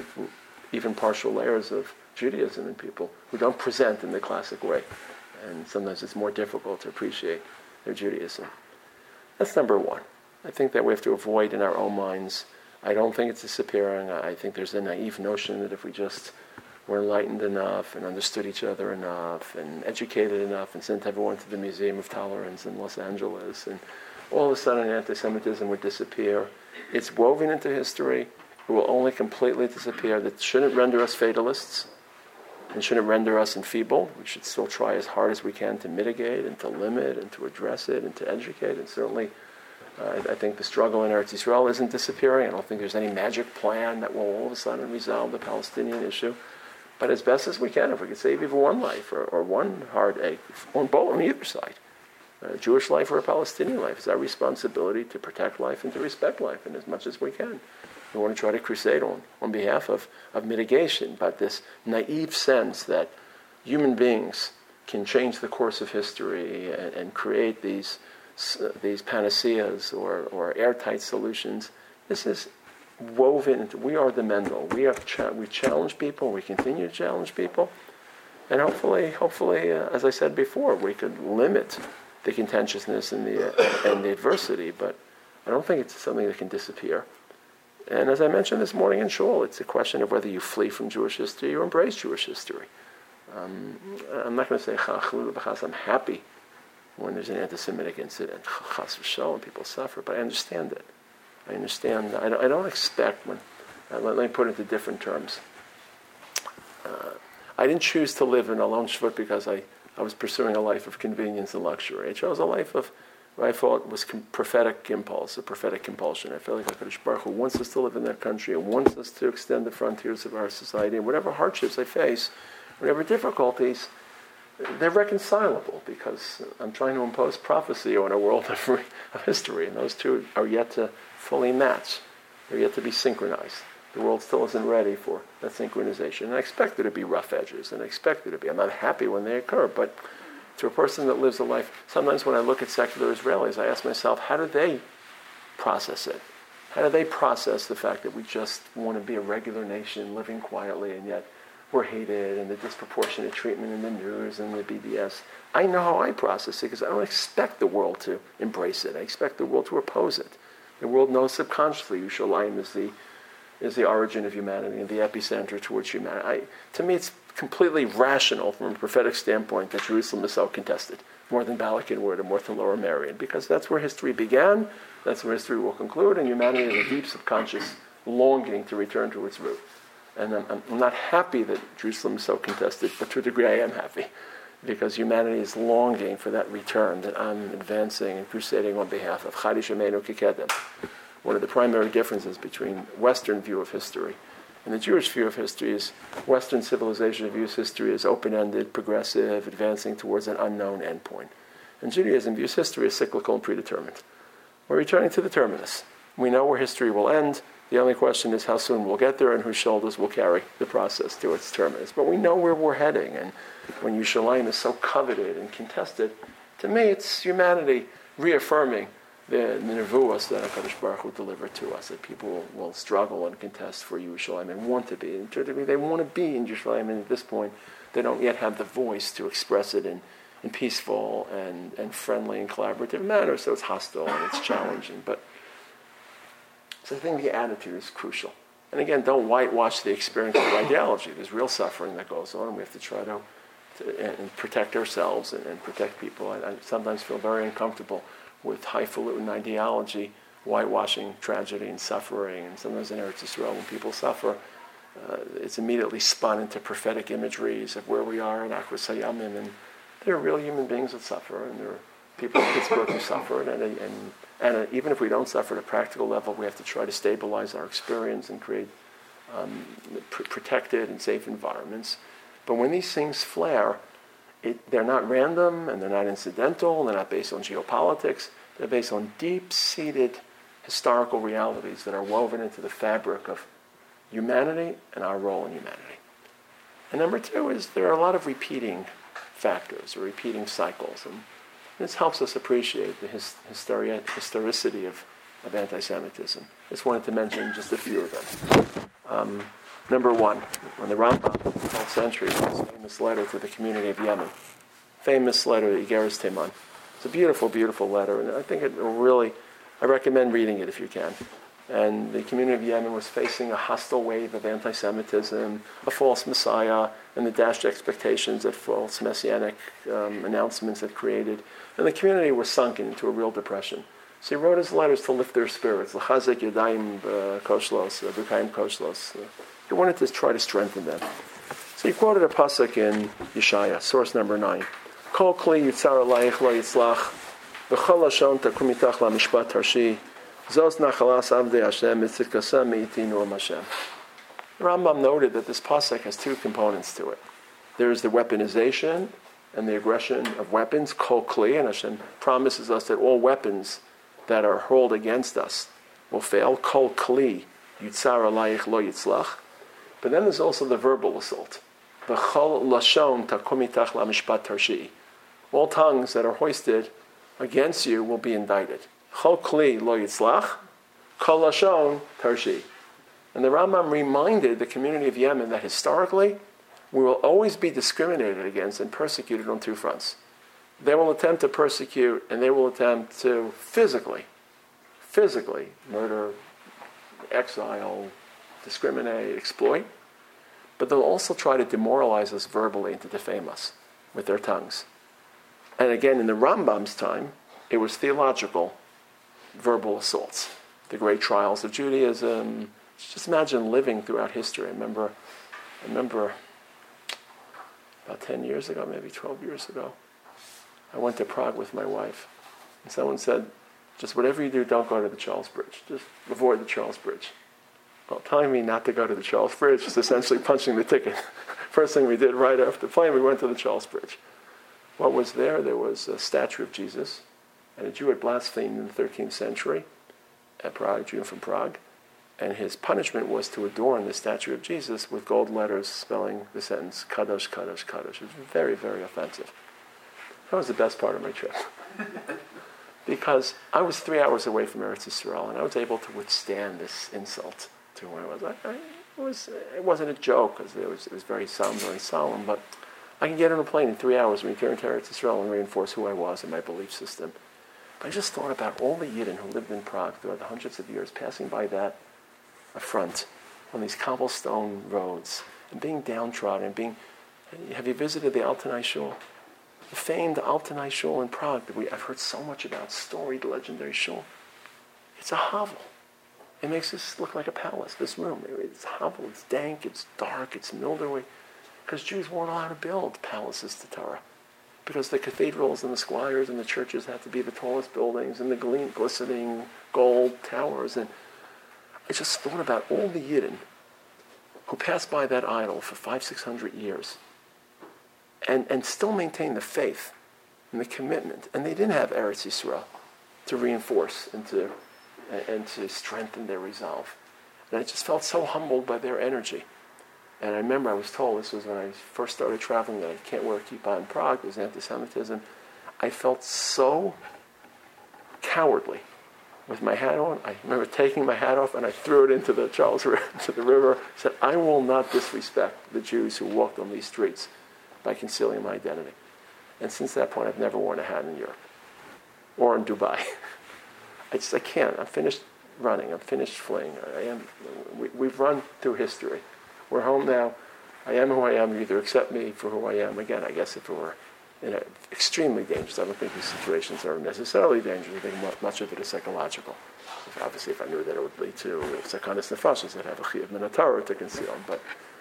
[SPEAKER 1] even partial layers of Judaism in people who don't present in the classic way, and sometimes it's more difficult to appreciate their Judaism. That's number one. I think that we have to avoid in our own minds. I don't think it's disappearing. I think there's a naive notion that if we just were enlightened enough and understood each other enough and educated enough and sent everyone to the Museum of Tolerance in Los Angeles, and all of a sudden anti-Semitism would disappear. It's woven into history. It will only completely disappear. That shouldn't render us fatalists and shouldn't render us enfeebled. We should still try as hard as we can to mitigate and to limit and to address it and to educate. And certainly, uh, I, I think the struggle in Eretz Yisrael isn't disappearing. I don't think there's any magic plan that will all of a sudden resolve the Palestinian issue. But as best as we can, if we could save even one life or, or one heartache, on both, on either side, a Jewish life or a Palestinian life, it's our responsibility to protect life and to respect life, and as much as we can. We want to try to crusade on, on behalf of, of mitigation, but this naive sense that human beings can change the course of history and, and create these uh, these panaceas or, or airtight solutions, this is woven into, we are the Mendel. We have cha- we challenge people, we continue to challenge people, and hopefully, hopefully, uh, as I said before, we could limit the contentiousness and the, uh, and the adversity, but I don't think it's something that can disappear. And as I mentioned this morning in Shul, it's a question of whether you flee from Jewish history or embrace Jewish history. Um, I'm not going to say, I'm happy when there's an anti-Semitic incident, and people suffer, but I understand it. I understand. I don't, I don't expect when, uh, let, let me put it into different terms. Uh, I didn't choose to live in Alon Shvut because I, I was pursuing a life of convenience and luxury. I chose a life of what I thought was com- prophetic impulse, a prophetic compulsion. I felt like HaKadosh Baruch Hu wants us to live in that country and wants us to extend the frontiers of our society. And whatever hardships I face, whatever difficulties, they're reconcilable because I'm trying to impose prophecy on a world of, of history, and those two are yet to fully match. They're yet to be synchronized. The world still isn't ready for that synchronization. And I expect there to be rough edges, and I expect there to be. I'm not happy when they occur, but to a person that lives a life, sometimes when I look at secular Israelis, I ask myself, how do they process it? How do they process the fact that we just want to be a regular nation living quietly, and yet we're hated, and the disproportionate treatment in the news and the B D S? I know how I process it because I don't expect the world to embrace it. I expect the world to oppose it. The world knows subconsciously Yerushalayim is the is the origin of humanity and the epicenter to which humanity. I, to me, it's completely rational from a prophetic standpoint that Jerusalem is so contested, more than Balak and Wood and more than Lower Merion, because that's where history began, that's where history will conclude, and humanity has a deep subconscious longing to return to its root. And I'm, I'm not happy that Jerusalem is so contested, but to a degree I am happy, because humanity is longing for that return that I'm advancing and crusading on behalf of. Chadi Shemeinu Kikedem. One of the primary differences between Western view of history and the Jewish view of history is Western civilization views history as open-ended, progressive, advancing towards an unknown endpoint. And Judaism views history as cyclical and predetermined. We're returning to the terminus. We know where history will end. The only question is how soon we'll get there and whose shoulders will carry the process to its terminus. But we know where we're heading, and when Yerushalayim is so coveted and contested, to me it's humanity reaffirming the, the nevuos that HaKadosh Baruch Hu delivered to us, that people will, will struggle and contest for Yerushalayim and want to be. And to a degree, they want to be in Yerushalayim, and at this point, they don't yet have the voice to express it in, in peaceful and, and friendly and collaborative manner, so it's hostile and it's challenging. But so I think the attitude is crucial. And again, don't whitewash the experience of ideology. There's real suffering that goes on, and we have to try to, to and protect ourselves and, and protect people. I, I sometimes feel very uncomfortable with highfalutin ideology, whitewashing tragedy and suffering. And sometimes in Eretz Yisrael, when people suffer, uh, it's immediately spun into prophetic imageries of where we are in Akros Hayamim. And there are real human beings that suffer, and there are people in Pittsburgh who suffer, and, and, and even if we don't suffer at a practical level, we have to try to stabilize our experience and create um, pr- protected and safe environments. But when these things flare, it, they're not random, and they're not incidental, and they're not based on geopolitics. They're based on deep-seated historical realities that are woven into the fabric of humanity and our role in humanity. And number two is there are a lot of repeating factors or repeating cycles. And this helps us appreciate the his, histori- historicity of, of anti-Semitism. I just wanted to mention just a few of them. Um, number one, when the Rambam in the twelfth century wrote his famous letter to the community of Yemen, famous letter, the Igeres Teman. It's a beautiful, beautiful letter, and I think it will really, I recommend reading it if you can. And the community of Yemen was facing a hostile wave of anti-Semitism, a false Messiah, and the dashed expectations that false messianic um, announcements had created. And the community was sunken into a real depression. So he wrote his letters to lift their spirits. L'chazek yadayim koshlos, b'kayim koshlos. He wanted to try to strengthen them. So he quoted a pasuk in Yeshaya, source number nine. Kol kli yitzar alayich lo yitzlach, v'chol hashon takum mitach la'mishpat harshi, zos nachalas avdei Hashem mitzidkasam me'itinu am Hashem. The Rambam noted that this pasuk has two components to it. There is the weaponization and the aggression of weapons, kol kli, and Hashem promises us that all weapons that are hurled against us will fail, kol kli yitzar alayich lo yitzlach. But then there's also the verbal assault. V'chol lashon takum mitach la'mishpat tarshi. All tongues that are hoisted against you will be indicted. Chol kli lo yitzlach, kol lashon tarshi. And the Rambam reminded the community of Yemen that historically, we will always be discriminated against and persecuted on two fronts. They will attempt to persecute, and they will attempt to physically, physically murder, exile, discriminate, exploit. But they'll also try to demoralize us verbally and to defame us with their tongues. And again, in the Rambam's time, it was theological verbal assaults. The great trials of Judaism. Just imagine living throughout history. I remember, I remember about ten years ago, maybe twelve years ago, I went to Prague with my wife. And someone said, just whatever you do, don't go to the Charles Bridge. Just avoid the Charles Bridge. Well, telling me not to go to the Charles Bridge is essentially punching the ticket. First thing we did right after the plane, we went to the Charles Bridge. What was there? There was a statue of Jesus, and a Jew had blasphemed in the thirteenth century at Prague, a Jew from Prague, and his punishment was to adorn the statue of Jesus with gold letters spelling the sentence, Kadosh, Kadosh, Kadosh. It was very, very offensive. That was the best part of my trip. Because I was three hours away from Eretz Yisrael, and I was able to withstand this insult to where I was. I, I, it, was it wasn't a joke, because it was, it was very somber and solemn, but I can get on a plane in three hours and return to Eretz Yisrael and reinforce who I was and my belief system. But I just thought about all the Yidden who lived in Prague throughout the hundreds of years, passing by that front on these cobblestone roads and being downtrodden and being... Have you visited the Altanai Shul? The famed Altanai Shul in Prague that we, I've heard so much about, storied, legendary shul. It's a hovel. It makes this look like a palace, this room. It's a hovel, it's dank, it's dark, it's mildewy. Because Jews weren't allowed to build palaces to Torah. Because the cathedrals and the squires and the churches had to be the tallest buildings and the gleam, glistening gold towers. And I just thought about all the Yidden who passed by that idol for five, six hundred years and, and still maintained the faith and the commitment. And they didn't have Eretz Yisrael to reinforce and to, and to strengthen their resolve. And I just felt so humbled by their energy. And I remember I was told, this was when I first started traveling, that I can't wear a kippah in Prague, it was anti-Semitism. I felt so cowardly with my hat on. I remember taking my hat off and I threw it into the Charles River, into the river. Said, I will not disrespect the Jews who walked on these streets by concealing my identity. And since that point, I've never worn a hat in Europe or in Dubai. I just, I can't. I'm finished running. I'm finished fleeing. I am. We, we've run through history. We're home now. I am who I am. You either accept me for who I am. Again, I guess if it were in a extremely dangerous, I don't think these situations are necessarily dangerous. I think much of it is psychological. If, obviously, if I knew that it would lead to sakanas nefashos, I'd have a chiyuv min haTorah to conceal. But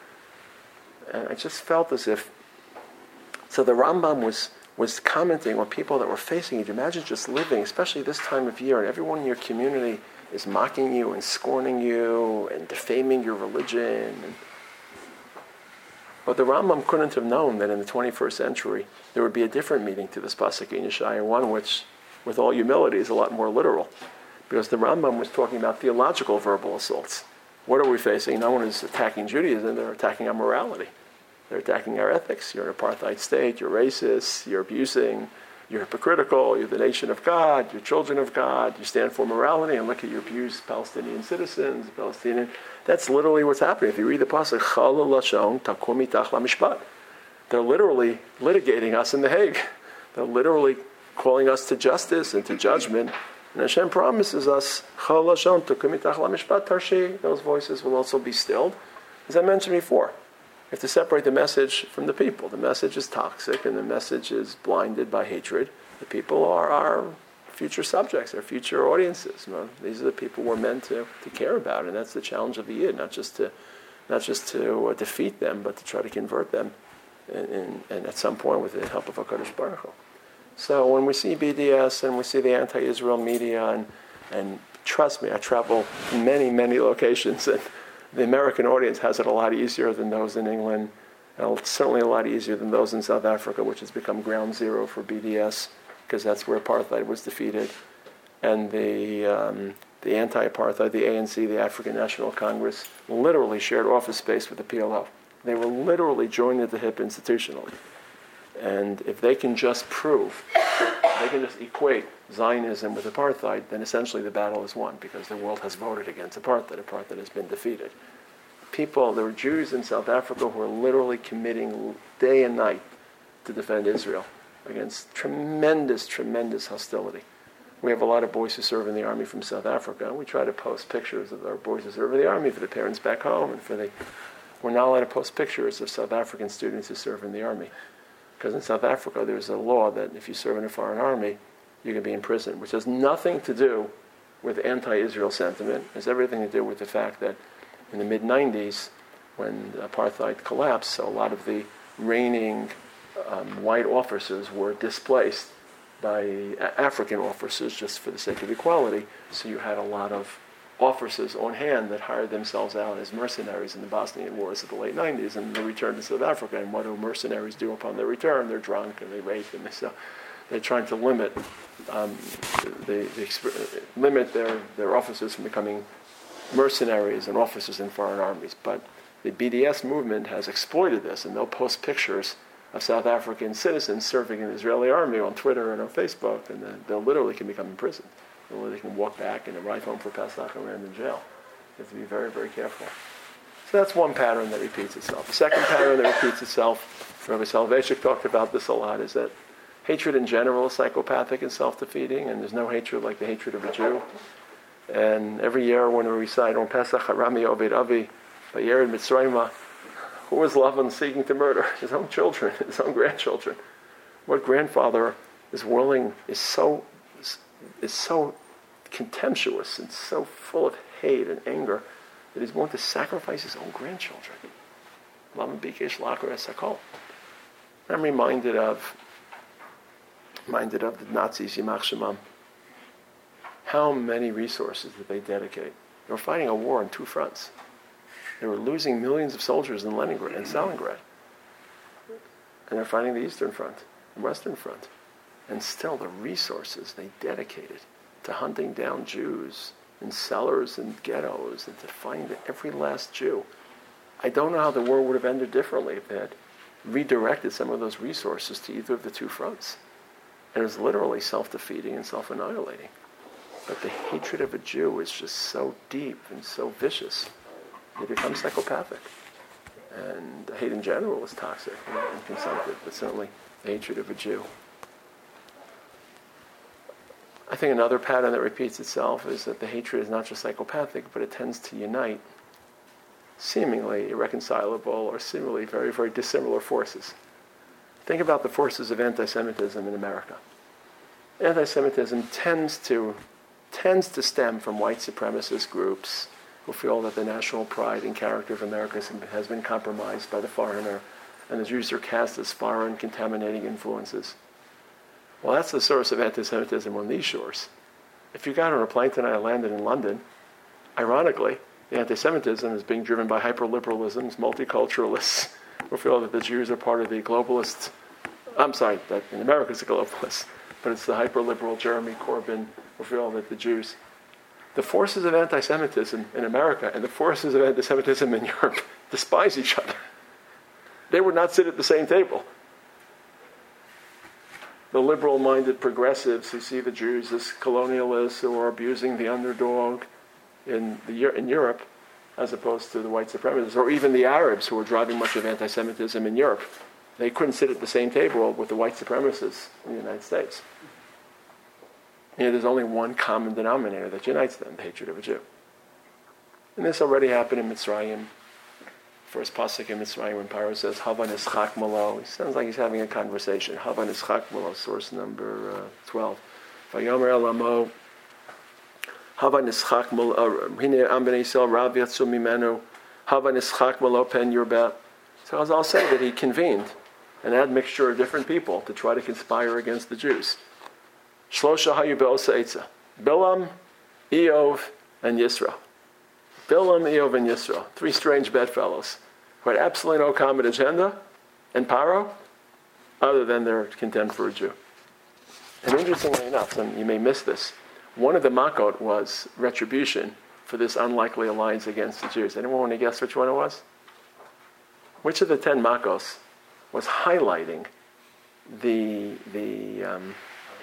[SPEAKER 1] and I just felt as if. So the Rambam was was commenting on people that were facing it. Imagine just living, especially this time of year, and everyone in your community is mocking you and scorning you and defaming your religion. And, but the Rambam couldn't have known that in the twenty-first century there would be a different meaning to this pasuk in Yeshaya, one which, with all humility, is a lot more literal. Because the Rambam was talking about theological verbal assaults. What are we facing? No one is attacking Judaism, they're attacking our morality. They're attacking our ethics. You're an apartheid state, you're racist, you're abusing, you're hypocritical, you're the nation of God, you're children of God, you stand for morality, and look at you abuse Palestinian citizens, Palestinian. That's literally what's happening. If you read the pasuk, Chalal lashon takum mitach lamishpat. They're literally litigating us in The Hague. They're literally calling us to justice and to judgment. And Hashem promises us, Chalal lashon takum mitach lamishpat tarshi. Those voices will also be stilled. As I mentioned before, you have to separate the message from the people. The message is toxic, and the message is blinded by hatred. The people are our future subjects, our future audiences. You know, these are the people we're meant to, to care about, and that's the challenge of the Yid, not just to, not just to uh, defeat them, but to try to convert them, and, and, and at some point with the help of HaKadosh Baruch Hu. So when we see B D S and we see the anti-Israel media, and, and trust me, I travel many, many locations, and the American audience has it a lot easier than those in England, and certainly a lot easier than those in South Africa, which has become ground zero for B D S, because that's where apartheid was defeated. And the um, the anti-apartheid, the A N C, the African National Congress, literally shared office space with the P L O. They were literally joined at the hip institutionally. And if they can just prove, they can just equate Zionism with apartheid, then essentially the battle is won, because the world has voted against apartheid. Apartheid has been defeated. People, there were Jews in South Africa who were literally committing day and night to defend Israel against tremendous, tremendous hostility. We have a lot of boys who serve in the army from South Africa, and we try to post pictures of our boys who serve in the army for the parents back home, and for the, we're not allowed to post pictures of South African students who serve in the army. Because in South Africa, there's a law that if you serve in a foreign army, you can be in prison, which has nothing to do with anti-Israel sentiment. It has everything to do with the fact that in the mid nineties, when apartheid collapsed, so a lot of the reigning um, white officers were displaced by a- African officers just for the sake of equality. So you had a lot of officers on hand that hired themselves out as mercenaries in the Bosnian wars of the late nineties, and they returned to South Africa. And what do mercenaries do upon their return? They're drunk and they rape, and they so they're trying to limit um, the, the exp- limit their, their officers from becoming mercenaries and officers in foreign armies. But the B D S movement has exploited this, and they'll post pictures of South African citizens serving in the Israeli army on Twitter and on Facebook, and they literally can become imprisoned. Or they can walk back and arrive home for Pesach and land in jail. You have to be very, very careful. So that's one pattern that repeats itself. The second pattern that repeats itself, Rabbi Soloveitchik talked about this a lot, is that hatred in general is psychopathic and self-defeating, and there's no hatred like the hatred of a Jew. And every year when we recite on Pesach, Harami Oved Avi, Vayered Mitzrayma, who was Lavan seeking to murder? His own children, his own grandchildren. What grandfather is willing, is so is so contemptuous and so full of hate and anger that he's willing to sacrifice his own grandchildren? I'm reminded of reminded of the Nazis, Yimach Shemam. How many resources did they dedicate? They were fighting a war on two fronts. They were losing millions of soldiers in Leningrad and Stalingrad. And they're fighting the Eastern Front, the Western Front. And still the resources they dedicated to hunting down Jews in cellars and ghettos and to find every last Jew. I don't know how the war would have ended differently if they had redirected some of those resources to either of the two fronts. And it was literally self-defeating and self-annihilating. But the hatred of a Jew is just so deep and so vicious, it becomes psychopathic. And hate in general is toxic and consumptive, but certainly the hatred of a Jew. I think another pattern that repeats itself is that the hatred is not just psychopathic, but it tends to unite seemingly irreconcilable or seemingly very, very dissimilar forces. Think about the forces of anti-Semitism in America. Anti-Semitism tends to tends to stem from white supremacist groups who feel that the national pride and character of America has been compromised by the foreigner, and the Jews are cast as foreign, contaminating influences. Well, that's the source of anti-Semitism on these shores. If you got on a plane tonight and landed in London, ironically, the anti-Semitism is being driven by hyper-liberalisms, multiculturalists, who feel that the Jews are part of the globalist, I'm sorry, that in America it's a globalist, but it's the hyper-liberal Jeremy Corbyn who feel that the Jews The forces of anti-Semitism in America and the forces of anti-Semitism in Europe despise each other. They would not sit at the same table. The liberal-minded progressives who see the Jews as colonialists who are abusing the underdog in, the, in Europe, as opposed to the white supremacists, or even the Arabs who are driving much of anti-Semitism in Europe. They couldn't sit at the same table with the white supremacists in the United States. You know, there's only one common denominator that unites them, the hatred of a Jew. And this already happened in Mitzrayim. First pasuk in Mitzrayim when Paro says, Hava nischak malo. He sounds like he's having a conversation. Hava nischak malo, source number uh, twelve. Vayomer el amo, Hava nischak malo, hine am b'nei Yisrael, Rav yatsu mimenu, Hava nischak malo pen yurbet. So as I'll say that he convened an admixture of different people to try to conspire against the Jews. Shlosha hayu be'osa eitza. Bilam, Eov, and Yisro. Bilam, Eov, and Yisro. Three strange bedfellows who had absolutely no common agenda and Paro, other than their contempt for a Jew. And interestingly enough, and you may miss this, one of the makot was retribution for this unlikely alliance against the Jews. Anyone want to guess which one it was? Which of the ten makos was highlighting the the um,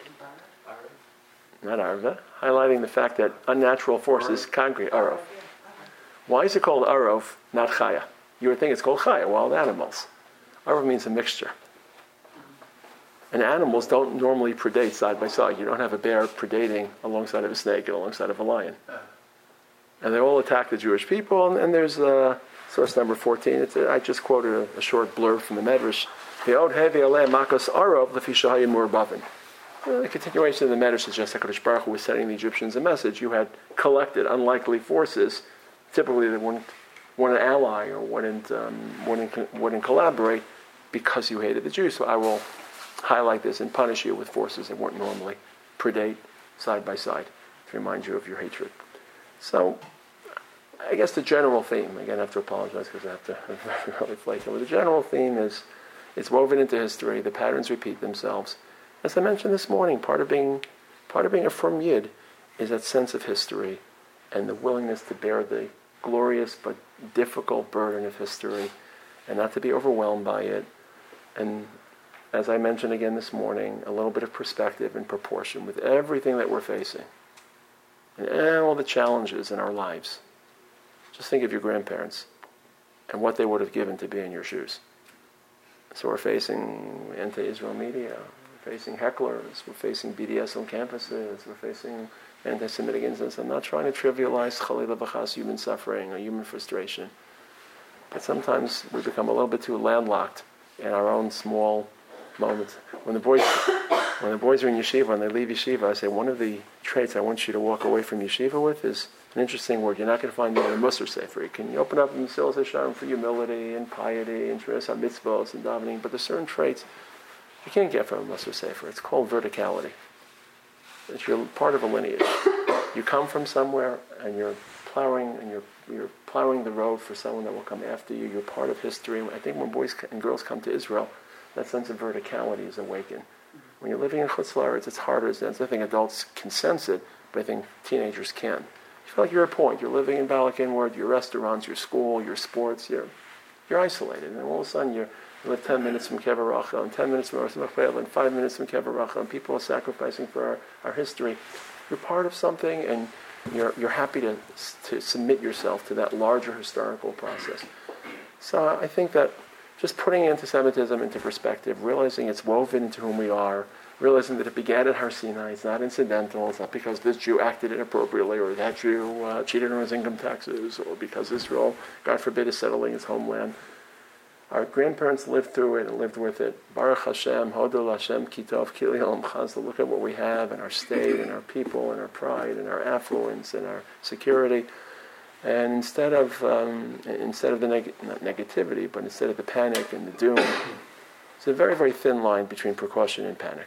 [SPEAKER 1] not Arva, highlighting the fact that unnatural forces concrete Arov. Why is it called Arov, not Chaya? You would think it's called Chaya, wild animals. Arov means a mixture. And animals don't normally predate side by side. You don't have a bear predating alongside of a snake and alongside of a lion. And they all attack the Jewish people, and, and there's uh, source number fourteen. It's, I just quoted a, a short blurb from the Medrash. Ve'od hevi aleh makos Arov lefi shahayim murbavin. The continuation of the Medrash suggests HaKadosh Baruch Hu was sending the Egyptians a message. You had collected unlikely forces. Typically, they wouldn't, wouldn't ally or wouldn't, um, wouldn't, wouldn't collaborate because you hated the Jews. So I will highlight this and punish you with forces that wouldn't normally predate side by side to remind you of your hatred. So, I guess the general theme, again, I have to apologize because I have to really flake it, but the general theme is it's woven into history. The patterns repeat themselves. As I mentioned this morning, part of being part of being a firm Yid is that sense of history and the willingness to bear the glorious but difficult burden of history and not to be overwhelmed by it. And as I mentioned again this morning, a little bit of perspective and proportion with everything that we're facing and all the challenges in our lives. Just think of your grandparents and what they would have given to be in your shoes. So we're facing anti-Israel media. Facing hecklers, we're facing B D S on campuses, we're facing anti-Semitic incidents. I'm not trying to trivialize Chalila B'chas human suffering or human frustration. But sometimes we become a little bit too landlocked in our own small moments. When the boys when the boys are in yeshiva and they leave yeshiva, I say one of the traits I want you to walk away from yeshiva with is an interesting word. You're not going to find it in a Musar Sefer. Can you open up in Mesilas Yesharim for humility and piety and Shmiras HaMitzvos and davening, but there's certain traits you can't get from a Musar Sefer. It's called verticality. It's you're part of a lineage. You come from somewhere, and you're plowing, and you're you're plowing the road for someone that will come after you. You're part of history. I think when boys and girls come to Israel, that sense of verticality is awakened. When you're living in Chutz La'aretz, it's harder. I think adults can sense it, but I think teenagers can. You feel like you're at a point. You're living in Balak Inward, your restaurants, your school, your sports. You're you're isolated, and all of a sudden you're. You live ten minutes from Kever Rachel, and ten minutes from Oretz Machpelah, and five minutes from Kever Rachel, and people are sacrificing for our, our history. You're part of something, and you're you're happy to to submit yourself to that larger historical process. So I think that just putting anti-Semitism into perspective, realizing it's woven into whom we are, realizing that it began at Har Sinai, it's not incidental, it's not because this Jew acted inappropriately, or that Jew uh, cheated on his income taxes, or because Israel, God forbid, is settling his homeland. Our grandparents lived through it and lived with it. Baruch Hashem, Hodol Hashem, Kitov, Kili Olam Chazda. Look at what we have, and our state, and our people, and our pride, and our affluence, and our security. And instead of um, instead of the neg- not negativity, but instead of the panic and the doom, it's a very, very thin line between precaution and panic.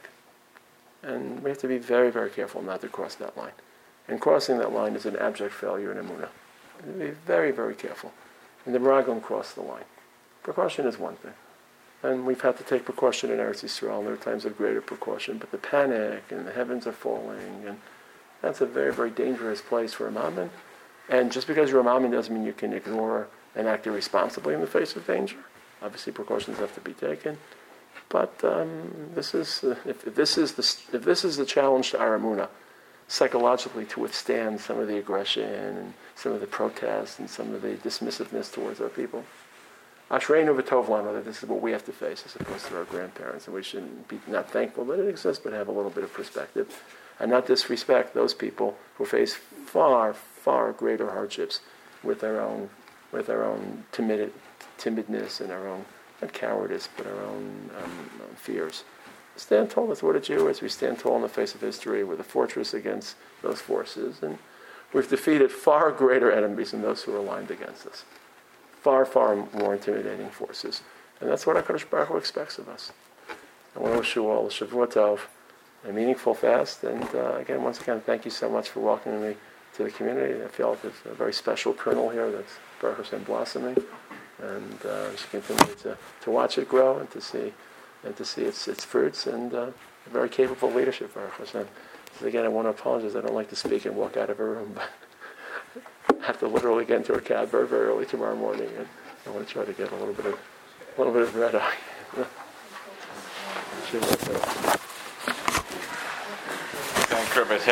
[SPEAKER 1] And we have to be very, very careful not to cross that line. And crossing that line is an abject failure in Emunah. We have to be very, very careful. And the Meraglim crossed the line. Precaution is one thing. And we've had to take precaution in Eretz Yisrael, and there are times of greater precaution, but the panic, and the heavens are falling, and That's a very, very dangerous place for a mammon. And just because you're a mammon doesn't mean you can ignore and act irresponsibly in the face of danger. Obviously, precautions have to be taken. But um, this is uh, if, if this is the if this is the challenge to our emunah, psychologically, to withstand some of the aggression and some of the protests and some of the dismissiveness towards our people. Ashreinu v'tov lanu, that this is what we have to face as opposed to our grandparents, and we shouldn't be not thankful that it exists, but have a little bit of perspective, and not disrespect those people who face far, far greater hardships with their own, with their own timid, timidness and our own, not cowardice, but our own um, fears. Stand tall. That's what a Jew is. We stand tall in the face of history. We're the fortress against those forces, and we've defeated far greater enemies than those who are aligned against us. Far, far more intimidating forces. And that's what HaKadosh Baruch Hu expects of us. I want to wish you all a Shavua Tov, a meaningful fast, and uh, again, once again, thank you so much for welcoming me to the community. I feel like there's a very special kernel here that's Baruch Hashem blossoming, and uh, we should continue to, to watch it grow and to see and to see its its fruits, and uh, a very capable leadership, Baruch Hashem. So again, I want to apologize. I don't like to speak and walk out of a room, but I have to literally get into a cab very, very early tomorrow morning, and I want to try to get a little bit of a little bit of red eye. Thank you.